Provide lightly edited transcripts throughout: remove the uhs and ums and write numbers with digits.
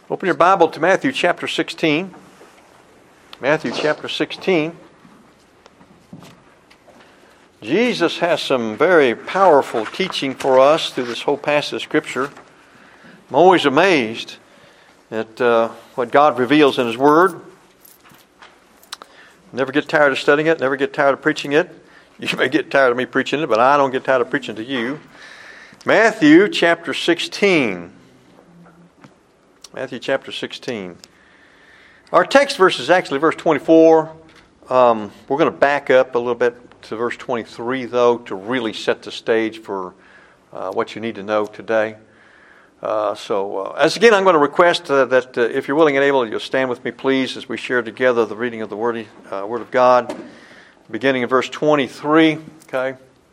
Open your Bible to Matthew chapter 16. Matthew chapter 16. Jesus has some very powerful teaching for us through this whole passage of Scripture. I'm always amazed at what God reveals in His Word. Never get tired of studying it, never get tired of preaching it. You may get tired of me preaching it, but I don't get tired of preaching to you. Matthew chapter 16. Matthew chapter 16. Our text verse is actually verse 24. We're going to back up a little bit to verse 23, though, to really set the stage for what you need to know today. As again, I'm going to request that if you're willing and able, you'll stand with me, please, as we share together the reading of the Word of God, beginning in verse 23. Okay.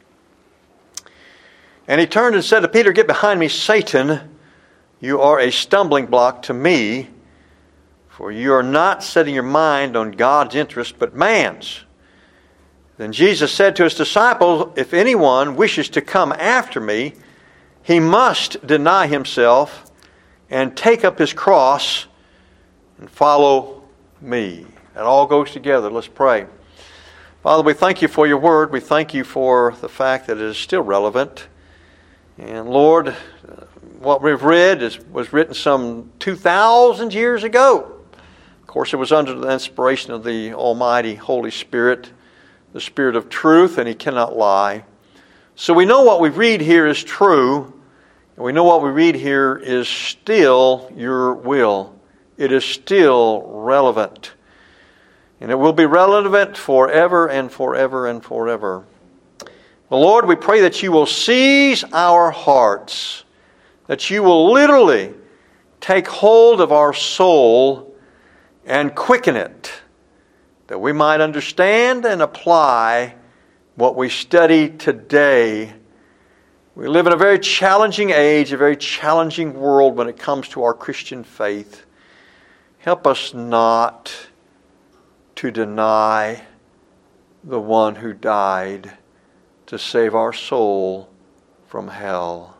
And he turned and said to Peter, "Get behind me, Satan. You are a stumbling block to me, for you are not setting your mind on God's interest, but man's." Then Jesus said to His disciples, "If anyone wishes to come after me, he must deny himself and take up his cross and follow me." That all goes together. Let's pray. Father, we thank You for Your Word. We thank You for the fact that it is still relevant. And Lord, what we've read was written some 2,000 years ago. Of course, it was under the inspiration of the Almighty Holy Spirit, the Spirit of truth, and He cannot lie. So we know what we read here is true, and we know what we read here is still Your will. It is still relevant. And it will be relevant forever and forever and forever. Well, Lord, we pray that You will seize our hearts, that You will literally take hold of our soul and quicken it, that we might understand and apply what we study today. We live in a very challenging age, a very challenging world when it comes to our Christian faith. Help us not to deny the one who died to save our soul from hell.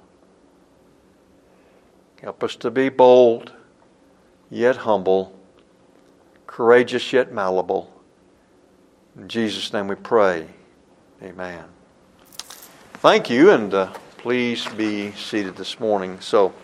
Help us to be bold, yet humble, courageous, yet malleable. In Jesus' name we pray. Amen. Thank you, and please be seated this morning. So,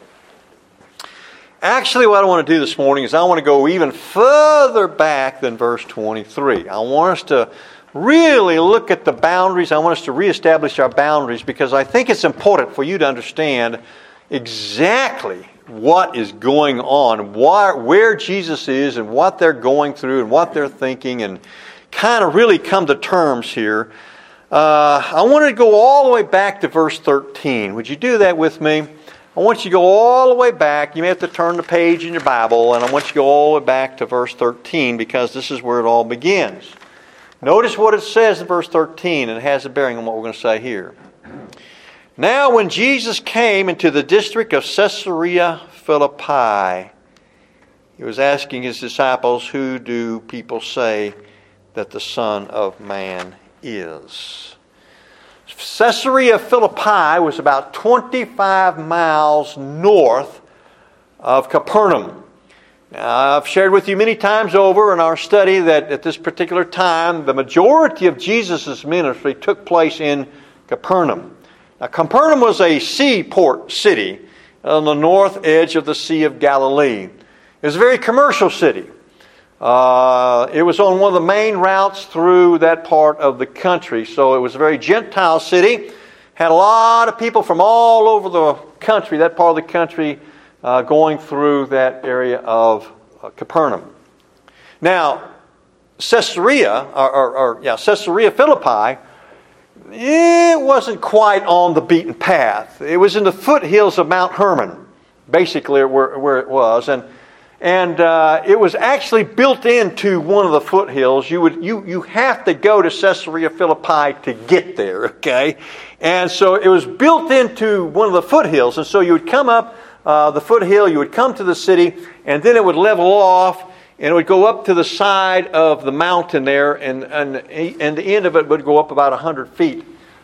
actually what I want to do this morning is I want to go even further back than verse 23. I want us to really look at the boundaries. I want us to reestablish our boundaries because I think it's important for you to understand exactly what is going on, where Jesus is and what they're going through and what they're thinking, and kind of really come to terms here. I want to go all the way back to verse 13. Would you do that with me? I want you to go all the way back. You may have to turn the page in your Bible, and I want you to go all the way back to verse 13 because this is where it all begins. Notice what it says in verse 13, and it has a bearing on what we're going to say here. "Now when Jesus came into the district of Caesarea Philippi," He was asking His disciples, "Who do people say that the Son of Man is?" Caesarea Philippi was about 25 miles north of Capernaum. Now, I've shared with you many times over in our study that at this particular time, the majority of Jesus' ministry took place in Capernaum. Now, Capernaum was a seaport city on the north edge of the Sea of Galilee. It was a very commercial city. It was on one of the main routes through that part of the country. So it was a very Gentile city. Had a lot of people from all over the country, that part of the country, going through that area of Capernaum. Now, Caesarea Philippi, it wasn't quite on the beaten path. It was in the foothills of Mount Hermon, basically where it was, and it was actually built into one of the foothills. You have to go to Caesarea Philippi to get there, okay? And so it was built into one of the foothills, and so you would come up the foothill, you would come to the city, and then it would level off, and it would go up to the side of the mountain there, and the end of it would go up about 100 feet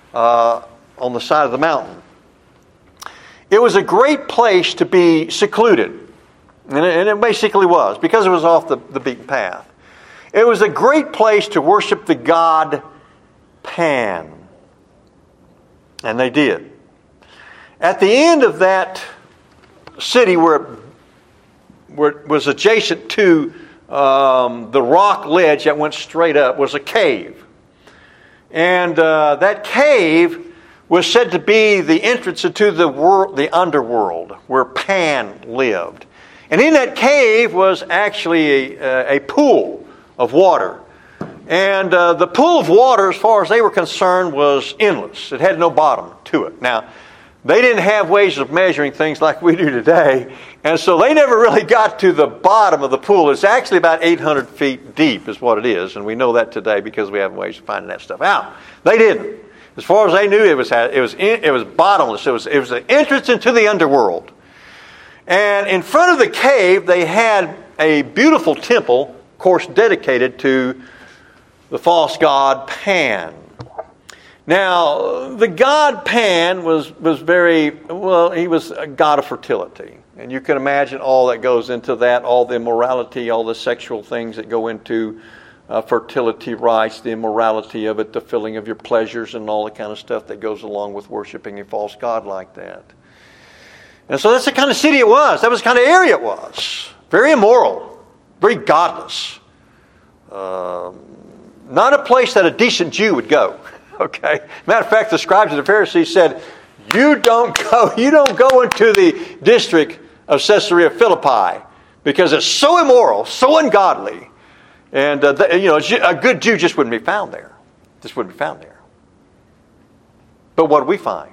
on the side of the mountain. It was a great place to be secluded. And it basically was, because it was off the beaten path. It was a great place to worship the god Pan. And they did. At the end of that city, where it was adjacent to the rock ledge that went straight up, was a cave. And that cave was said to be the entrance into the underworld, where Pan lived. And in that cave was actually a pool of water. And the pool of water, as far as they were concerned, was endless. It had no bottom to it. Now, they didn't have ways of measuring things like we do today, and so they never really got to the bottom of the pool. It's actually about 800 feet deep is what it is, and we know that today because we have ways of finding that stuff out. They didn't. As far as they knew, it was bottomless. It was the entrance into the underworld. And in front of the cave, they had a beautiful temple, of course, dedicated to the false god Pan. Now, the god Pan was very, well, he was a god of fertility. And you can imagine all that goes into that, all the immorality, all the sexual things that go into fertility rites, the immorality of it, the filling of your pleasures, and all the kind of stuff that goes along with worshiping a false god like that. And so that's the kind of city it was. That was the kind of area it was. Very immoral. Very godless. Not a place that a decent Jew would go. Okay. Matter of fact, the scribes and the Pharisees said, you don't go into the district of Caesarea Philippi because it's so immoral, so ungodly, and a good Jew just wouldn't be found there. Just wouldn't be found there. But what do we find?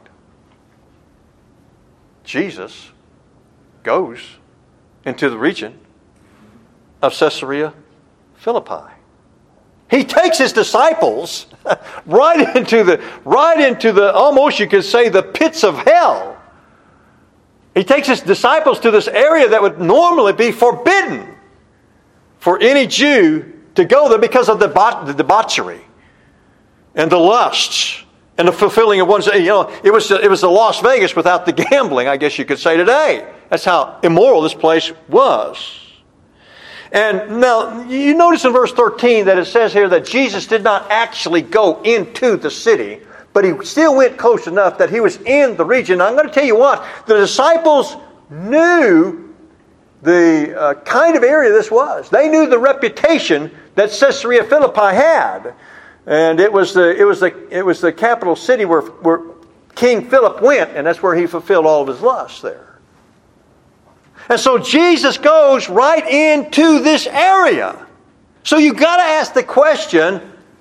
Jesus goes into the region of Caesarea Philippi. He takes his disciples right into the almost you could say the pits of hell. He takes his disciples to this area that would normally be forbidden for any Jew to go there because of the debauchery and the lusts and the fulfilling of one's. It was the Las Vegas without the gambling, I guess you could say today. That's how immoral this place was. And now, you notice in verse 13 that it says here that Jesus did not actually go into the city, but he still went close enough that he was in the region. Now, I'm going to tell you what, the disciples knew the kind of area this was. They knew the reputation that Caesarea Philippi had. And it was the capital city where King Philip went, and that's where he fulfilled all of his lusts there. And so Jesus goes right into this area. So you've got to ask the question,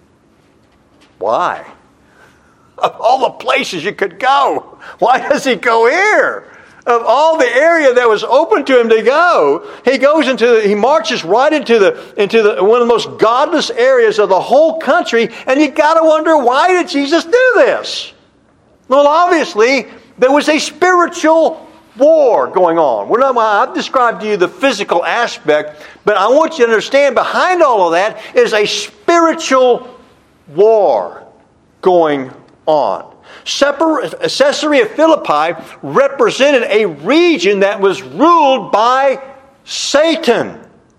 why? Of all the places you could go, why does he go here? Of all the area that was open to him to go, he marches right into the one of the most godless areas of the whole country, and you got to wonder, why did Jesus do this? Well, obviously, there was a spiritual war going on. I've described to you the physical aspect, but I want you to understand behind all of that is a spiritual war going on. Caesarea Philippi represented a region that was ruled by Satan.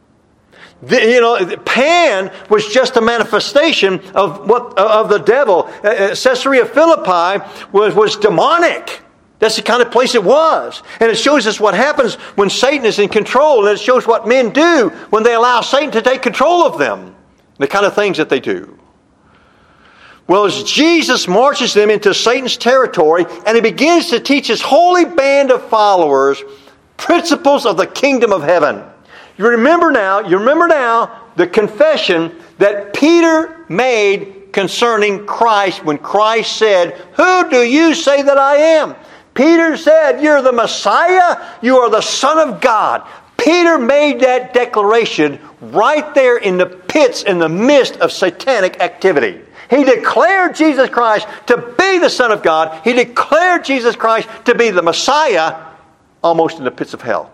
Pan was just a manifestation of the devil. Caesarea Philippi was demonic. That's the kind of place it was. And it shows us what happens when Satan is in control. And it shows what men do when they allow Satan to take control of them. The kind of things that they do. Well, as Jesus marches them into Satan's territory and he begins to teach his holy band of followers principles of the kingdom of heaven. You remember now the confession that Peter made concerning Christ when Christ said, "Who do you say that I am?" Peter said, "You're the Messiah. You are the Son of God." Peter made that declaration right there in the pits, in the midst of satanic activity. He declared Jesus Christ to be the Son of God. He declared Jesus Christ to be the Messiah, almost in the pits of hell.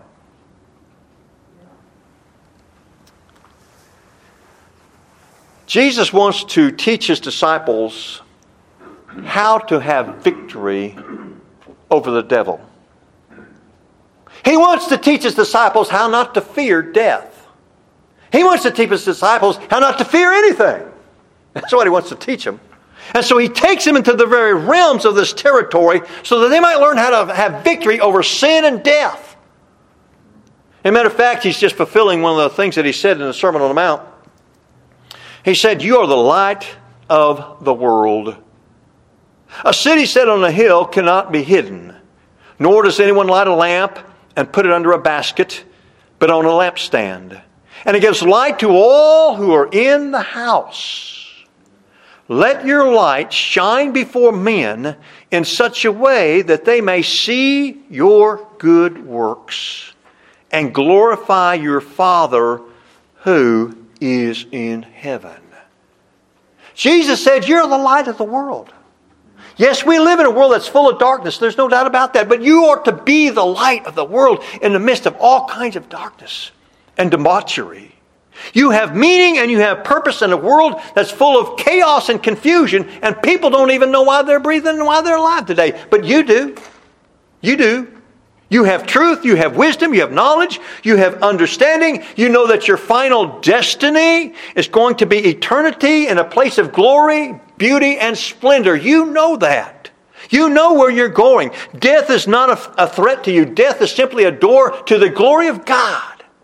Jesus wants to teach his disciples how to have victory over the devil. He wants to teach his disciples how not to fear death. He wants to teach his disciples how not to fear anything. That's what he wants to teach them. And so he takes them into the very realms of this territory so that they might learn how to have victory over sin and death. As a matter of fact, he's just fulfilling one of the things that he said in the Sermon on the Mount. He said, "You are the light of the world. A city set on a hill cannot be hidden, nor does anyone light a lamp and put it under a basket, but on a lampstand. And it gives light to all who are in the house. Let your light shine before men in such a way that they may see your good works and glorify your Father who is in heaven." Jesus said, "You're the light of the world." Yes, we live in a world that's full of darkness. There's no doubt about that. But you are to be the light of the world in the midst of all kinds of darkness and debauchery. You have meaning and you have purpose in a world that's full of chaos and confusion, and people don't even know why they're breathing and why they're alive today. But you do. You do. You have truth, you have wisdom, you have knowledge, you have understanding. You know that your final destiny is going to be eternity in a place of glory, beauty, and splendor. You know that. You know where you're going. Death is not a threat to you. Death is simply a door to the glory of God.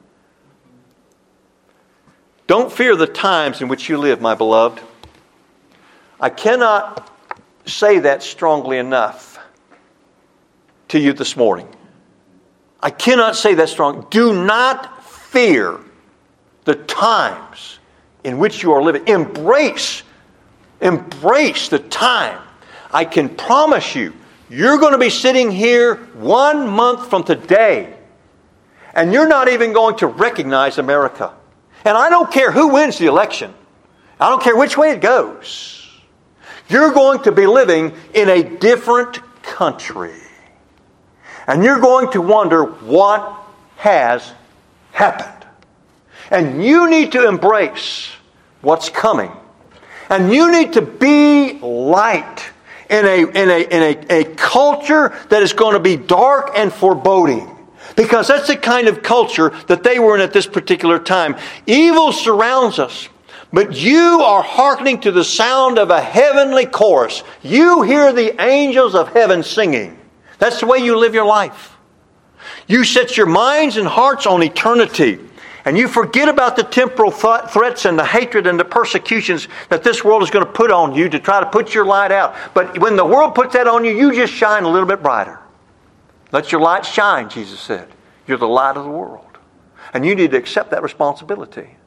Don't fear the times in which you live, my beloved. I cannot say that strongly enough to you this morning. I cannot say that strong. Do not fear the times in which you are living. Embrace the time. I can promise you, you're going to be sitting here 1 month from today, and you're not even going to recognize America. And I don't care who wins the election. I don't care which way it goes. You're going to be living in a different country. And you're going to wonder what has happened. And you need to embrace what's coming. And you need to be light in a culture that is going to be dark and foreboding. Because that's the kind of culture that they were in at this particular time. Evil surrounds us. But you are hearkening to the sound of a heavenly chorus. You hear the angels of heaven singing. That's the way you live your life. You set your minds and hearts on eternity. And you forget about the temporal threats and the hatred and the persecutions that this world is going to put on you to try to put your light out. But when the world puts that on you, you just shine a little bit brighter. Let your light shine, Jesus said. You're the light of the world. And you need to accept that responsibility.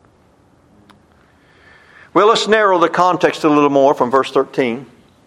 Well, let's narrow the context a little more from verse 13.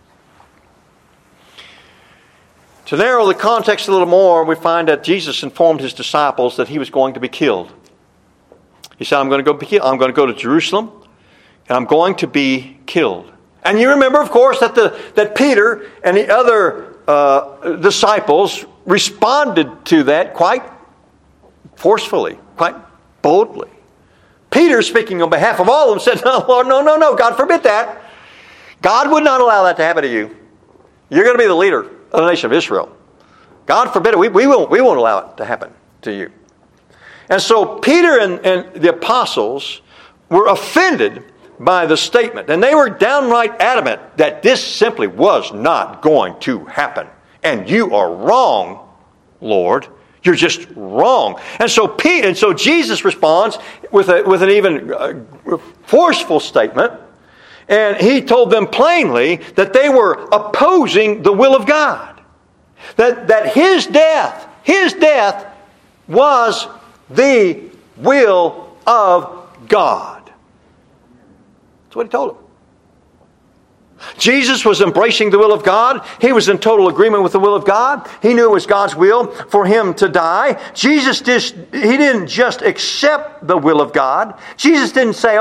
To narrow the context a little more, we find that Jesus informed his disciples that he was going to be killed. He said, I'm going to go to Jerusalem, and I'm going to be killed. And you remember, of course, that Peter and the other disciples responded to that quite forcefully, quite boldly. Peter, speaking on behalf of all of them, said, "No, Lord, no, God forbid that. God would not allow that to happen to you. You're going to be the leader of the nation of Israel. God forbid it. We won't allow it to happen to you." And so Peter and the apostles were offended by the statement. And they were downright adamant that this simply was not going to happen. And you are wrong, Lord. You're just wrong. And so Jesus responds with an even forceful statement. And he told them plainly that they were opposing the will of God. That his death was the will of God. That's what he told them. Jesus was embracing the will of God. He was in total agreement with the will of God. He knew it was God's will for him to die. He didn't just accept the will of God. Jesus didn't say,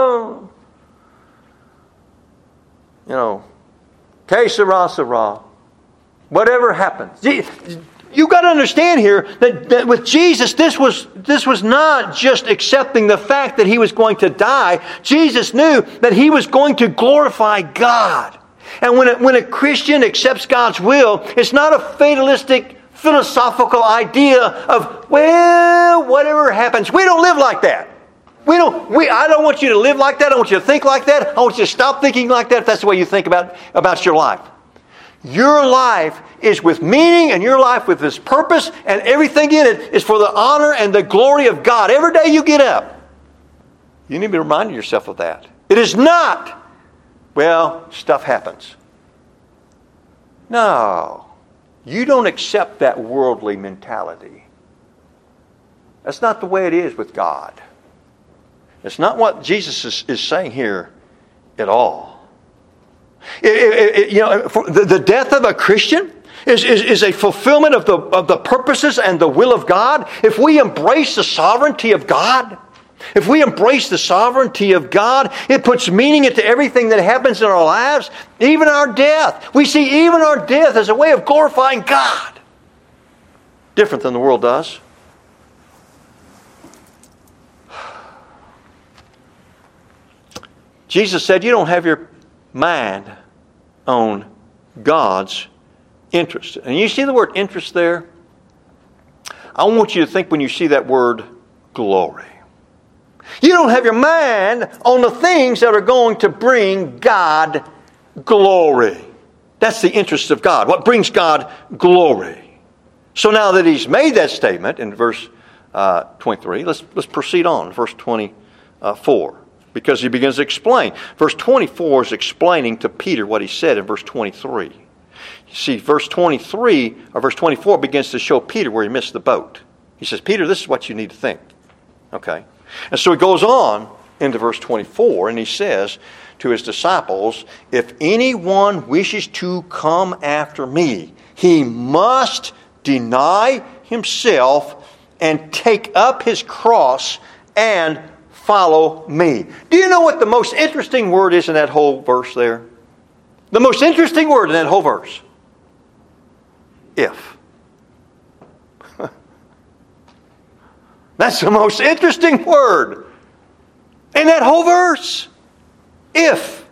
que sera, sera. Whatever happens. You've got to understand here that with Jesus, this was not just accepting the fact that he was going to die. Jesus knew that he was going to glorify God. And when a Christian accepts God's will, it's not a fatalistic philosophical idea of, well, whatever happens. We don't live like that. I don't want you to live like that. I don't want you to think like that. I want you to stop thinking like that if that's the way you think about your life. Your life is with meaning, and your life with this purpose, and everything in it is for the honor and the glory of God. Every day you get up, you need to be reminding yourself of that. It is not, well, stuff happens. No. You don't accept that worldly mentality. That's not the way it is with God. It's not what Jesus is saying here at all. The death of a Christian is a fulfillment of the purposes and the will of God. If we embrace the sovereignty of God, it puts meaning into everything that happens in our lives, even our death. We see even our death as a way of glorifying God. Different than the world does. Jesus said, you don't have your mind on God's interest. And you see the word interest there? I want you to think when you see that word, glory. You don't have your mind on the things that are going to bring God glory. That's the interest of God. What brings God glory? So now that he's made that statement in verse 23, let's proceed on, verse 24. Because he begins to explain. Verse 24 is explaining to Peter what he said in verse 23. You see, verse 24 begins to show Peter where he missed the boat. He says, Peter, this is what you need to think. Okay? And so he goes on into verse 24 and he says to his disciples, if anyone wishes to come after me, he must deny himself and take up his cross and follow me. Do you know what the most interesting word is in that whole verse there? The most interesting word in that whole verse. If. That's the most interesting word in that whole verse. If.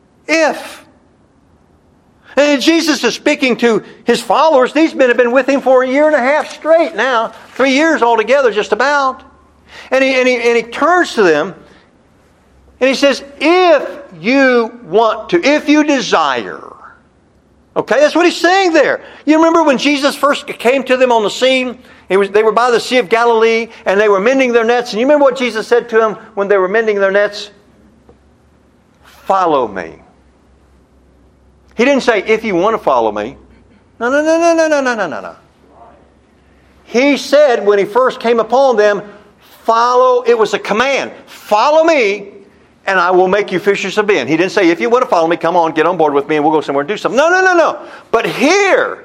And Jesus is speaking to his followers. These men have been with him for 1.5 years straight now. 3 years altogether, just about. And he turns to them and he says, if you want to, if you desire. Okay, that's what he's saying there. You remember when Jesus first came to them on the scene? They were by the Sea of Galilee and they were mending their nets. And you remember what Jesus said to them when they were mending their nets? Follow me. He didn't say, if you want to follow me. No. He said when he first came upon them, follow, it was a command. Follow me, and I will make you fishers of men. He didn't say, if you want to follow me, come on, get on board with me, and we'll go somewhere and do something. No. But here,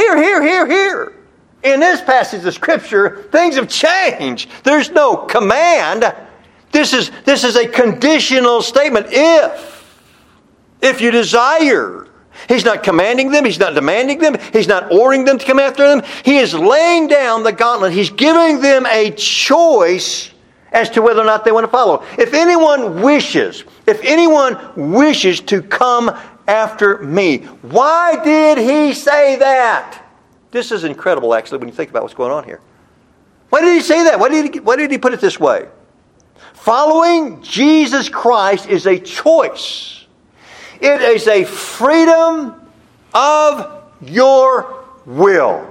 in this passage of Scripture, things have changed. There's no command. This is a conditional statement. If you desire. He's not commanding them. He's not demanding them. He's not ordering them to come after them. He is laying down the gauntlet. He's giving them a choice as to whether or not they want to follow. If anyone wishes to come after me. Why did he say that? This is incredible, actually, when you think about what's going on here. Why did he say that? Why did he put it this way? Following Jesus Christ is a choice. It is a freedom of your will.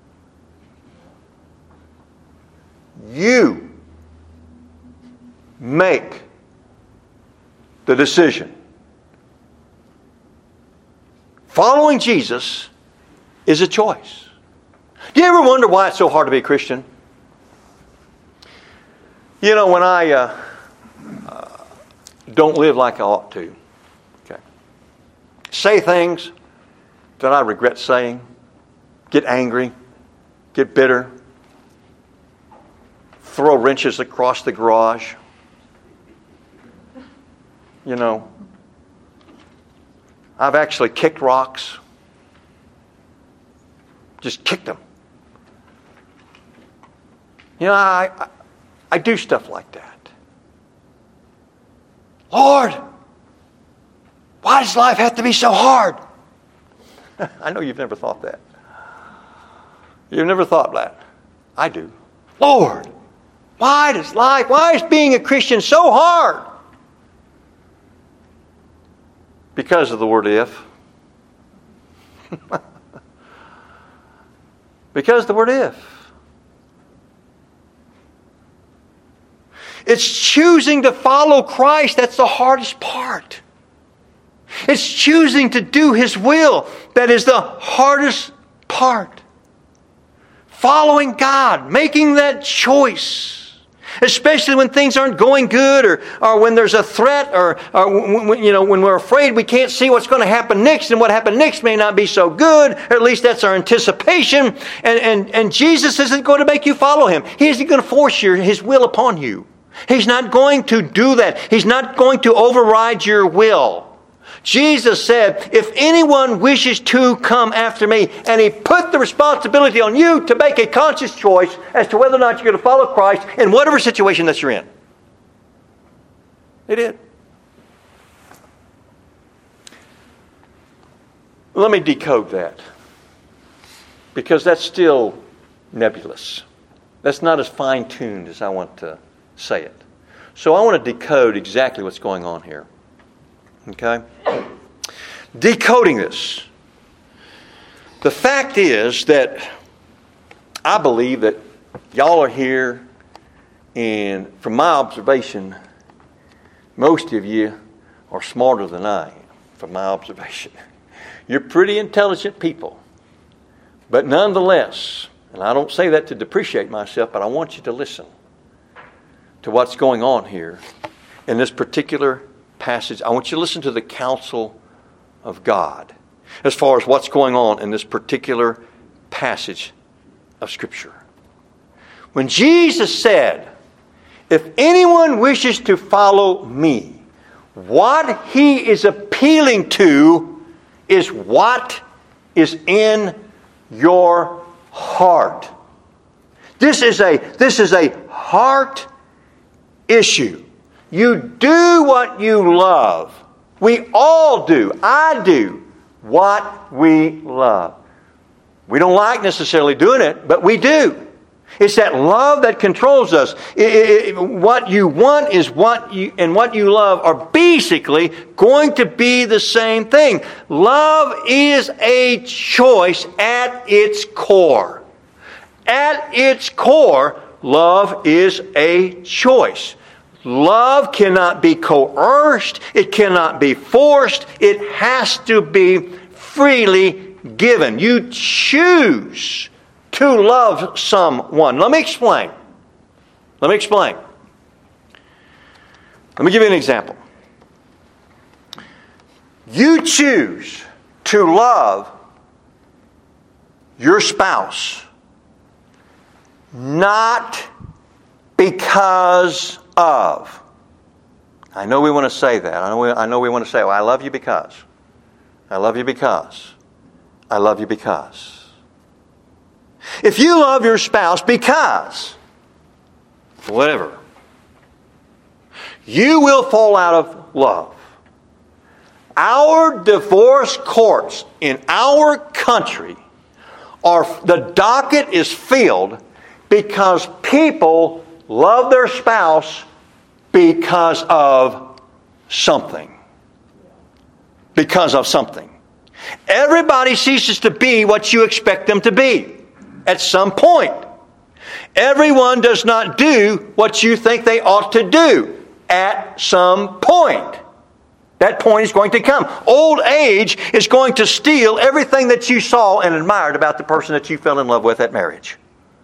You make the decision. Following Jesus is a choice. Do you ever wonder why it's so hard to be a Christian? You know, when I don't live like I ought to, say things that I regret saying, get angry, get bitter, throw wrenches across the garage. You know, I've actually kicked rocks. Just kicked them. You know, I do stuff like that. Lord, why does life have to be so hard? I know you've never thought that. You've never thought that? I do. Lord, why is being a Christian so hard? Because of the word if. Because of the word if. It's choosing to follow Christ that's the hardest part. It's choosing to do His will that is the hardest part. Following God, making that choice. Especially when things aren't going good or when there's a threat or when we're afraid we can't see what's going to happen next, and what happened next may not be so good, or at least that's our anticipation. And Jesus isn't going to make you follow Him. He isn't going to force His will upon you. He's not going to do that. He's not going to override your will. Jesus said, if anyone wishes to come after me, and He put the responsibility on you to make a conscious choice as to whether or not you're going to follow Christ in whatever situation that you're in. He did. Let me decode that, because that's still nebulous. That's not as fine-tuned as I want to say it. So I want to decode exactly what's going on here. Okay? Decoding this. The fact is that I believe that y'all are here, and from my observation, most of you are smarter than I am, from my observation. You're pretty intelligent people. But nonetheless, and I don't say that to depreciate myself, but I want you to listen to what's going on here in this particular passage. I want you to listen to the counsel of God as far as what's going on in this particular passage of Scripture. When Jesus said, if anyone wishes to follow me, what He is appealing to is what is in your heart. This is a heart issue. You do what you love. We all do. I do what we love. We don't like necessarily doing it, but we do. It's that love that controls us. What you want is what you love are basically going to be the same thing. Love is a choice at its core. At its core, love is a choice. Love cannot be coerced. It cannot be forced. It has to be freely given. You choose to love someone. Let me explain. Let me give you an example. You choose to love your spouse not because of. I know we want to say that. I know we want to say, well, I love you because. I love you because. I love you because. If you love your spouse because, whatever, you will fall out of love. Our divorce courts in our country the docket is filled because people love their spouse because of something. Because of something. Everybody ceases to be what you expect them to be at some point. Everyone does not do what you think they ought to do at some point. That point is going to come. Old age is going to steal everything that you saw and admired about the person that you fell in love with at marriage.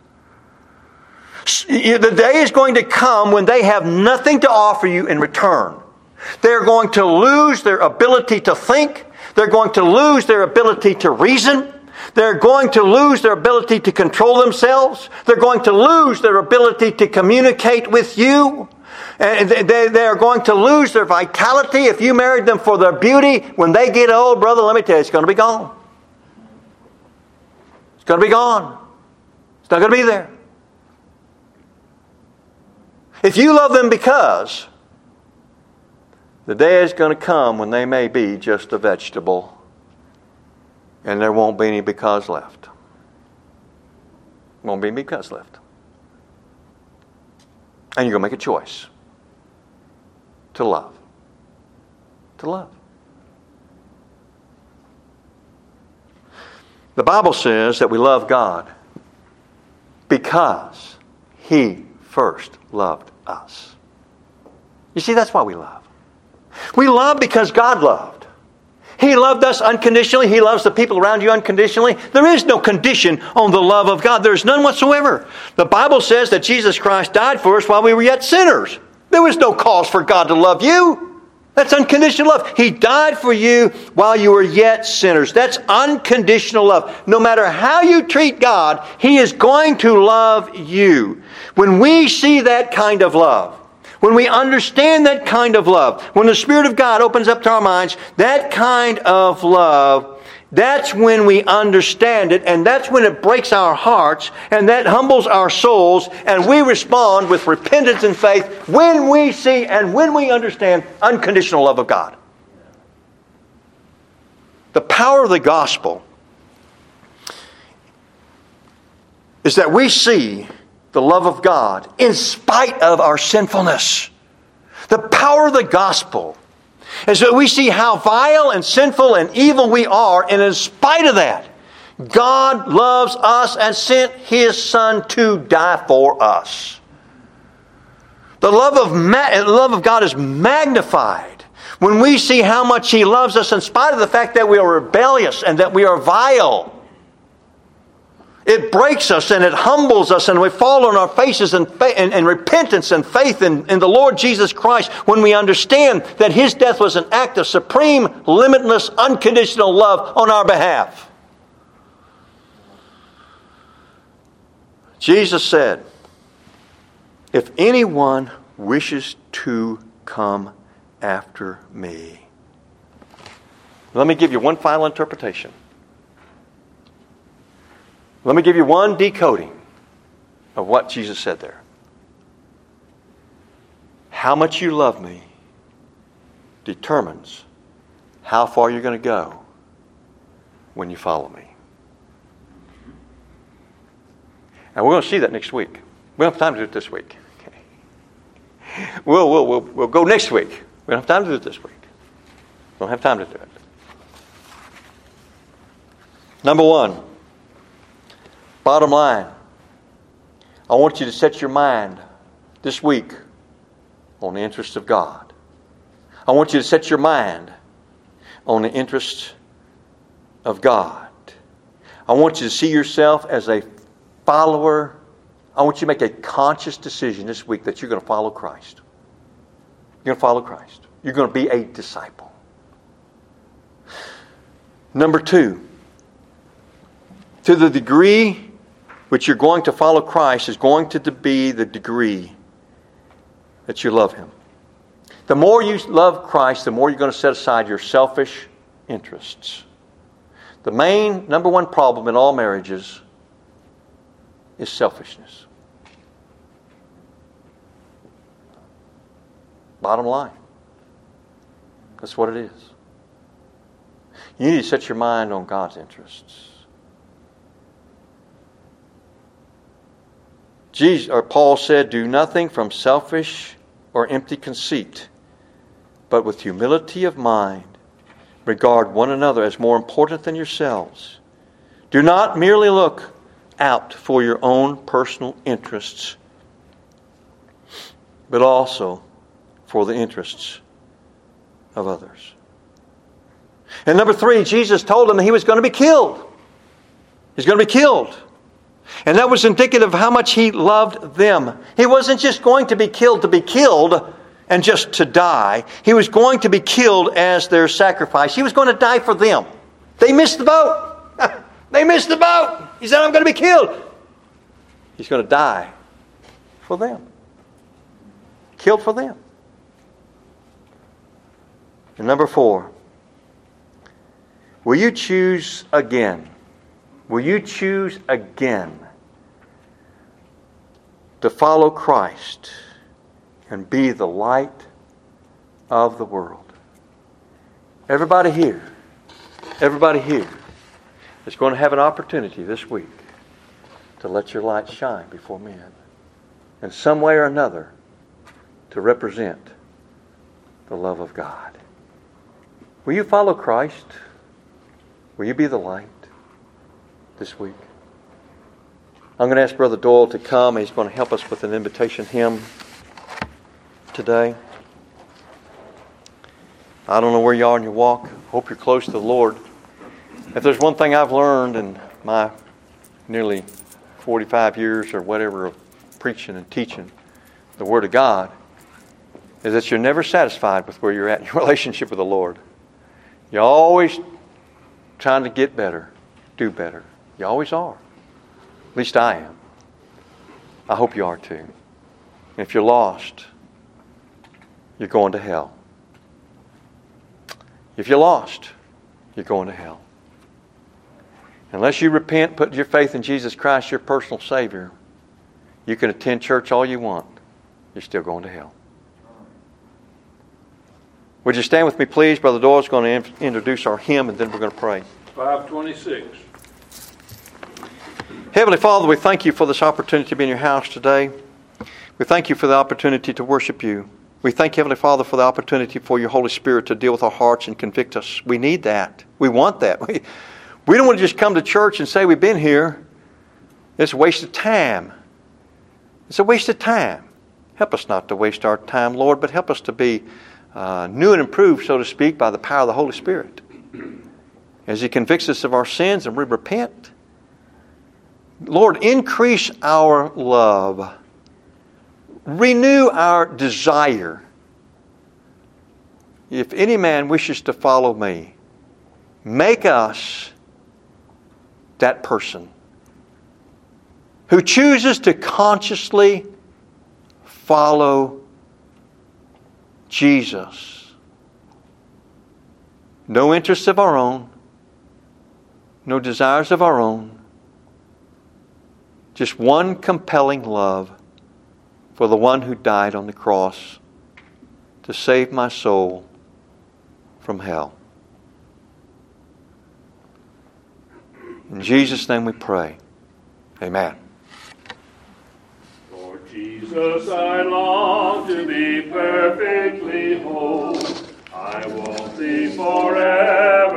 The day is going to come when they have nothing to offer you in return. They're going to lose their ability to think. They're going to lose their ability to reason. They're going to lose their ability to control themselves. They're going to lose their ability to communicate with you. And they are going to lose their vitality. If you married them for their beauty, when they get old, brother, let me tell you, it's going to be gone. It's going to be gone. It's not going to be there. If you love them because, the day is going to come when they may be just a vegetable and there won't be any because left. Won't be big cuts left. And you're going to make a choice to love. To love. The Bible says that we love God because He first loved us. You see, that's why we love. We love because God loved. He loved us unconditionally. He loves the people around you unconditionally. There is no condition on the love of God. There's none whatsoever. The Bible says that Jesus Christ died for us while we were yet sinners. There was no cause for God to love you. That's unconditional love. He died for you while you were yet sinners. That's unconditional love. No matter how you treat God, He is going to love you. When we see that kind of love, when we understand that kind of love, when the Spirit of God opens up to our minds, that kind of love, that's when we understand it, and that's when it breaks our hearts, and that humbles our souls, and we respond with repentance and faith when we see and when we understand unconditional love of God. The power of the gospel is that we see the love of God in spite of our sinfulness. The power of the gospel is that we see how vile and sinful and evil we are, and in spite of that, God loves us and sent His Son to die for us. The love of God is magnified when we see how much He loves us in spite of the fact that we are rebellious and that we are vile. It breaks us and it humbles us, and we fall on our faces in repentance and faith in the Lord Jesus Christ when we understand that His death was an act of supreme, limitless, unconditional love on our behalf. Jesus said, "If anyone wishes to come after me." Let me give you one final interpretation. Let me give you one decoding of what Jesus said there. How much you love me determines how far you're going to go when you follow me. And we're going to see that next week. We don't have time to do it this week. Okay. We'll go next week. We don't have time to do it this week. We don't have time to do it. Number one. Bottom line, I want you to set your mind this week on the interests of God. I want you to set your mind on the interests of God. I want you to see yourself as a follower. I want you to make a conscious decision this week that you're going to follow Christ. You're going to follow Christ. You're going to be a disciple. Number two, to the degree which you're going to follow Christ is going to be the degree that you love Him. The more you love Christ, the more you're going to set aside your selfish interests. The main, number one problem in all marriages is selfishness. Bottom line. That's what it is. You need to set your mind on God's interests. Paul said, "Do nothing from selfish or empty conceit, but with humility of mind, regard one another as more important than yourselves. Do not merely look out for your own personal interests, but also for the interests of others." And number three, Jesus told them that He was going to be killed. He's going to be killed. And that was indicative of how much He loved them. He wasn't just going to be killed and just to die. He was going to be killed as their sacrifice. He was going to die for them. They missed the boat. They missed the boat. He said, "I'm going to be killed." He's going to die for them. Killed for them. And number four, will you choose again? Will you choose again to follow Christ and be the light of the world? Everybody here is going to have an opportunity this week to let your light shine before men. In some way or another, to represent the love of God. Will you follow Christ? Will you be the light this week? I'm going to ask Brother Doyle to come. He's going to help us with an invitation hymn today. I don't know where you are in your walk. Hope you're close to the Lord. If there's one thing I've learned in my nearly 45 years or whatever of preaching and teaching the Word of God, is that you're never satisfied with where you're at in your relationship with the Lord. You're always trying to get better, do better. You always are. At least I am. I hope you are too. And if you're lost, you're going to hell. If you're lost, you're going to hell. Unless you repent, put your faith in Jesus Christ, your personal Savior, you can attend church all you want. You're still going to hell. Would you stand with me, please? Brother Doyle's going to introduce our hymn, and then we're going to pray. 526. Heavenly Father, we thank you for this opportunity to be in your house today. We thank you for the opportunity to worship you. We thank you, Heavenly Father, for the opportunity for your Holy Spirit to deal with our hearts and convict us. We need that. We want that. We don't want to just come to church and say we've been here. It's a waste of time. It's a waste of time. Help us not to waste our time, Lord, but help us to be new and improved, so to speak, by the power of the Holy Spirit. As He convicts us of our sins and we repent, Lord, increase our love. Renew our desire. If any man wishes to follow me, make us that person who chooses to consciously follow Jesus. No interests of our own, no desires of our own, just one compelling love for the one who died on the cross to save my soul from hell. In Jesus' name we pray. Amen. Lord Jesus, I long to be perfectly whole. I want Thee forever.